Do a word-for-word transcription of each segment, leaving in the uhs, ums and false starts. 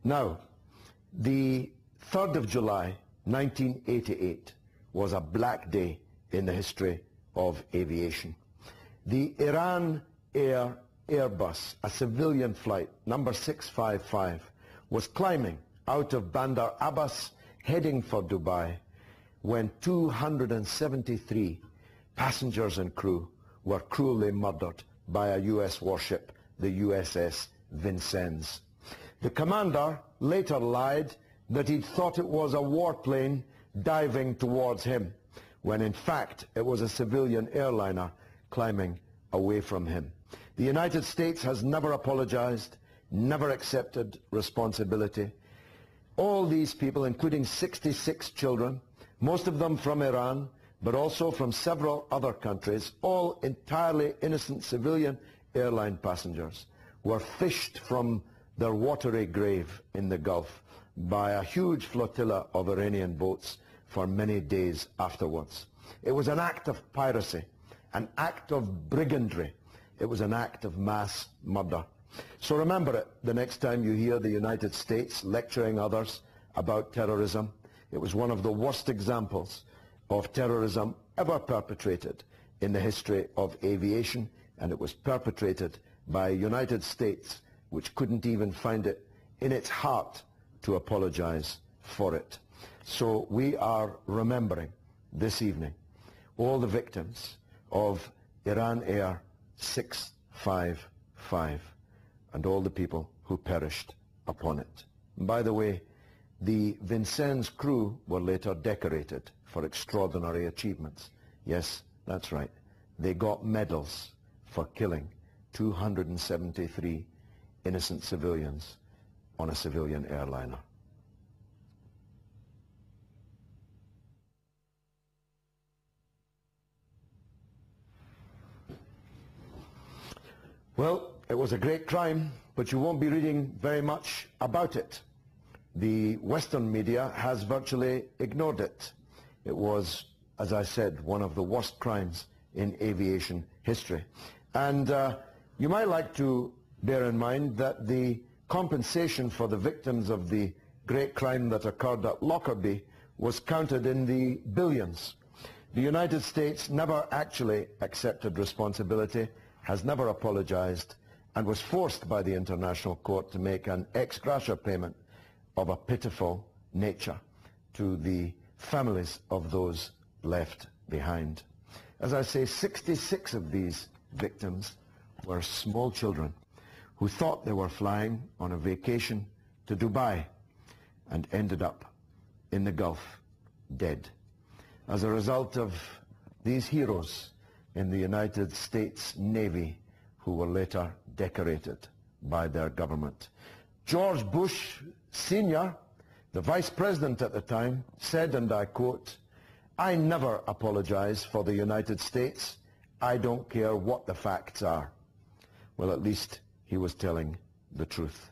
Now, the third of July, nineteen eighty-eight, was a black day in the history of aviation. The Iran Air Airbus, a civilian flight, number six five five, was climbing out of Bandar Abbas, heading for Dubai, when two hundred seventy-three passengers and crew were cruelly murdered by a U S warship, the U S S Vincennes. The commander later lied that he'd thought it was a warplane diving towards him, when in fact it was a civilian airliner climbing away from him. The United States has never apologized, never accepted responsibility. All these people, including sixty-six children, most of them from Iran, but also from several other countries, all entirely innocent civilian airline passengers, were fished from their watery grave in the Gulf by a huge flotilla of Iranian boats for many days afterwards. It was an act of piracy, an act of brigandry. It was an act of mass murder. So remember it the next time you hear the United States lecturing others about terrorism. It was one of the worst examples of terrorism ever perpetrated in the history of aviation, and it was perpetrated by a United States which couldn't even find it in its heart to apologize for it. So we are remembering this evening all the victims of Iran Air six five five and all the people who perished upon it. And by the way, the Vincennes crew were later decorated for extraordinary achievements. Yes, that's right. They got medals for killing two hundred seventy-three innocent civilians on a civilian airliner. Well, it was a great crime, but you won't be reading very much about it. The Western media has virtually ignored it. It was, as I said, one of the worst crimes in aviation history. And uh, you might like to bear in mind that the compensation for the victims of the great crime that occurred at Lockerbie was counted in the billions. The United States never actually accepted responsibility, has never apologized, and was forced by the International Court to make an ex gratia payment of a pitiful nature to the families of those left behind. As I say, sixty-six of these victims were small children who thought they were flying on a vacation to Dubai and ended up in the Gulf dead as a result of these heroes in the United States Navy who were later decorated by their government. George Bush Senior, the vice president at the time, said, and I quote, "I never apologize for the United States. I don't care what the facts are." Well, at least he was telling the truth.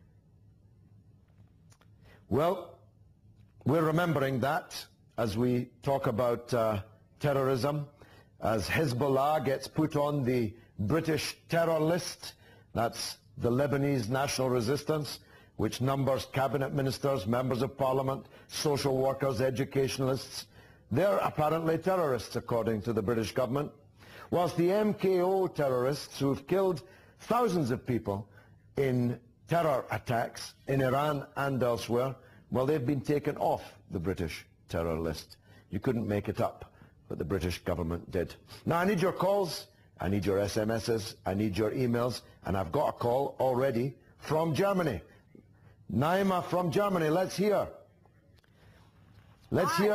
Well, we're remembering that as we talk about uh, terrorism, as Hezbollah gets put on the British terror list. That's the Lebanese National Resistance, which numbers cabinet ministers, members of parliament, social workers, educationalists. They're apparently terrorists, according to the British government. Whilst the M K O terrorists who've killed thousands of people in terror attacks in Iran and elsewhere, well, they've been taken off the British terror list. You couldn't make it up, but the British government did. Now, I need your calls, I need your S M Ses, I need your emails, and I've got a call already from Germany. Naima from Germany, let's hear. Let's hear.